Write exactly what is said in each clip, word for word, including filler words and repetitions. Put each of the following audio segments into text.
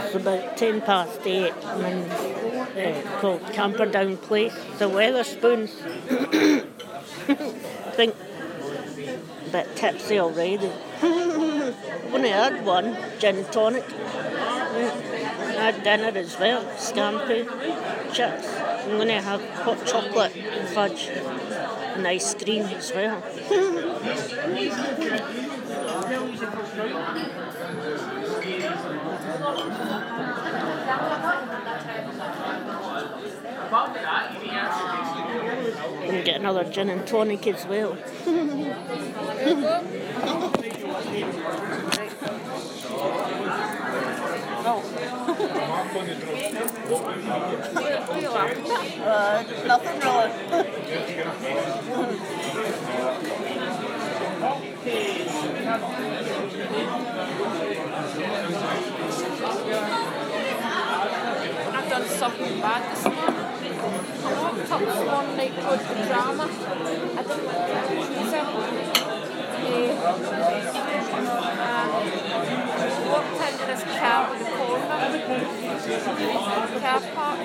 It's about ten past eight. I'm in uh, called Camperdown Place. The Weatherspoons. I think a bit tipsy already. I've only had one gin tonic. I had dinner as well, scampi, chips. I'm going to have hot chocolate, fudge, and ice cream as well. And get another gin and tonic as well. uh, nothing really. I've done something bad this morning. I walked up this one night called the drama. I didn't want to use it. I walked into this car in the corner. Car park.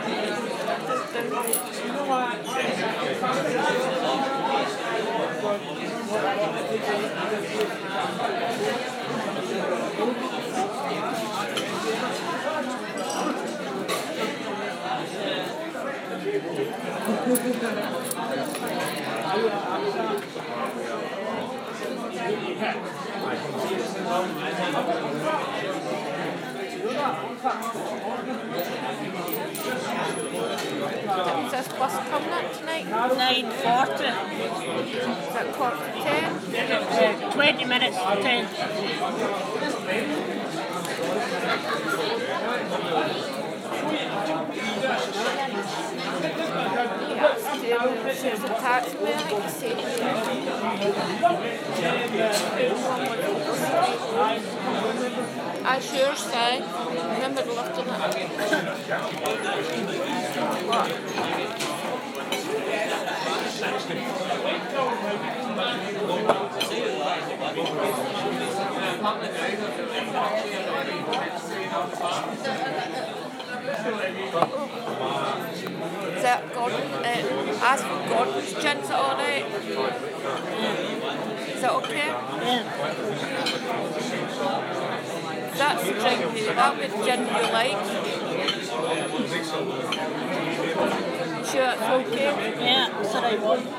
Is this bus coming up tonight? nine forty. Is it quarter to ten? Uh, twenty minutes to ten. Yes, there's a taxi man, I can see I sure say, remember lifting Is that Gordon? Uh, ask for Gordon's gin, is that alright? Is that okay? Yeah. That's the drink, that'll be the gin you like. Sure that's okay? Yeah, it's the right one.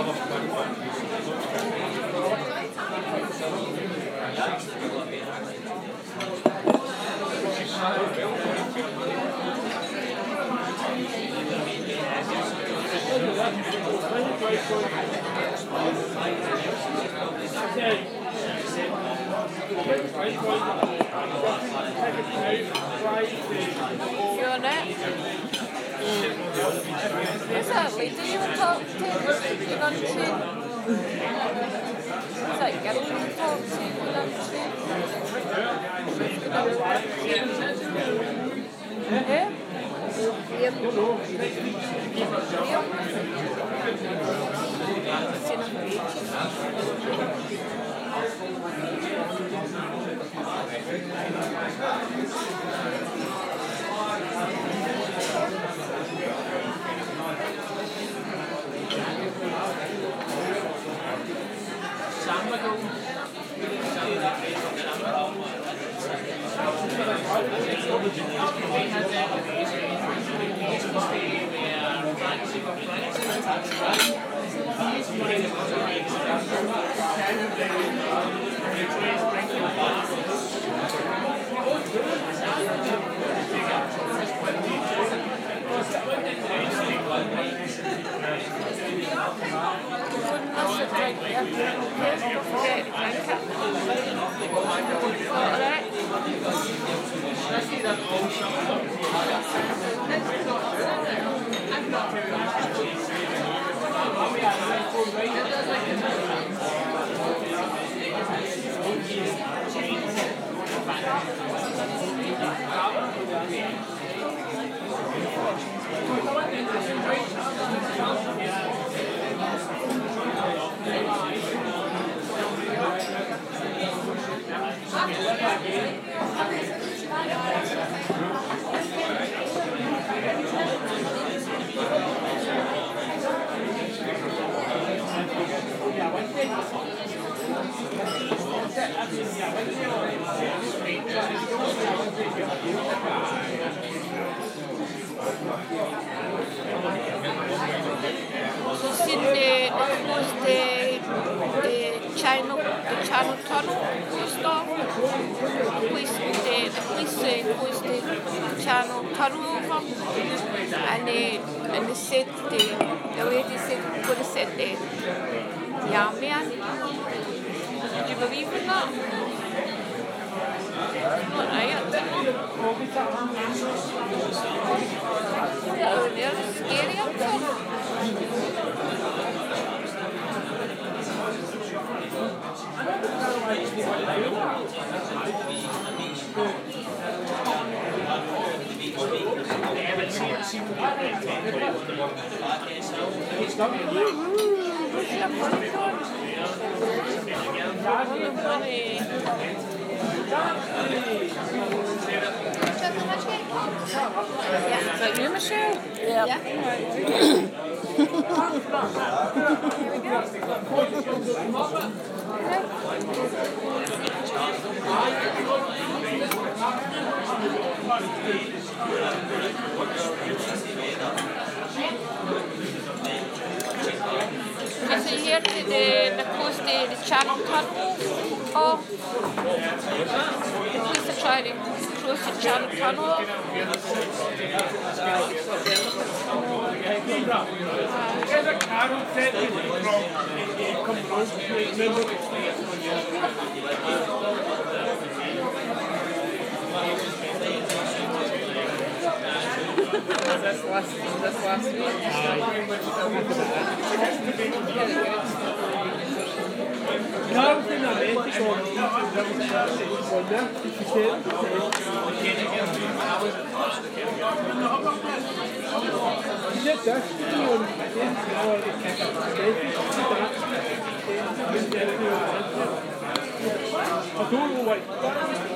You on it? Who's that lady you were talking to? You're on the train? Who's that girl you were talking to? You're on the train? Yeah? Yep. She's in the, across the, the channel, the channel tunnel stuff. Across the, across the, across the channel tunnel over. And they, and they said the, the way they said, could have said the, yeah, man. Did you believe in that? Not right. Oh, they're scary up there. Is that you, Michelle? Yeah. Yeah. Is it here to the, the coast, the, the channel tunnel? Oh, please to try to cross the channel tunnel. There's a car on set from come That's last, that's last week. No, it's in America, so on there, if you did this, I don't know what.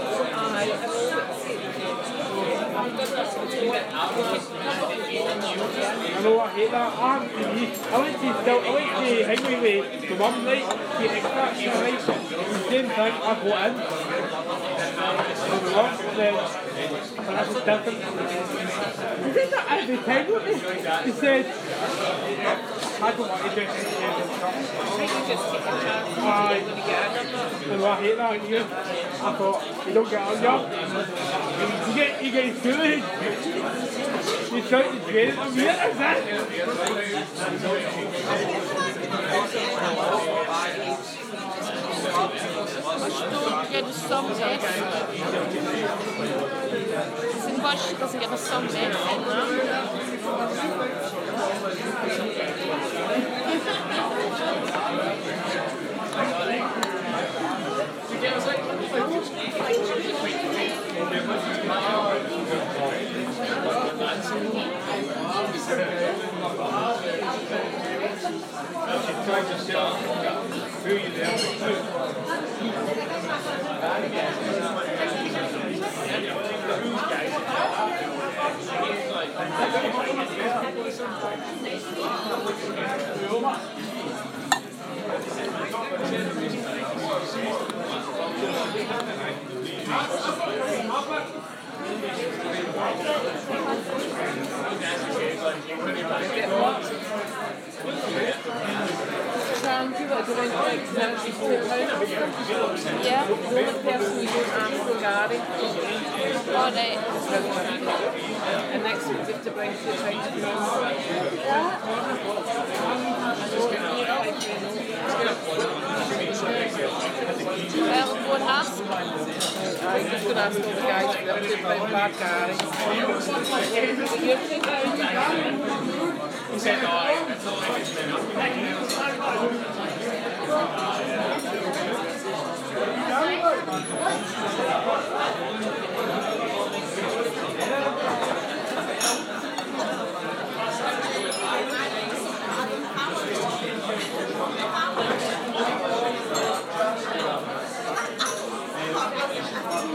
I know I hate that. I have to be. I like to still. I like to hang with my mum, right? Get extraction, right? The same thing. I go in. And we work. Then that's different. He did that every time with me. He said, "I don't want to do it." Aye. I know I hate that. You. I thought you don't get on you. You get you get food. You try to drain it. I'm here. Is that? Don't get some mess. Sin Bosch doesn't get some mess. Sound you like going like that before Yeah. the only person you don't ask regarding All right. and next week we have to bring to the time to Well, go and ask. I'm just going to ask all the guys if they're to bring bad guys. He said, "No."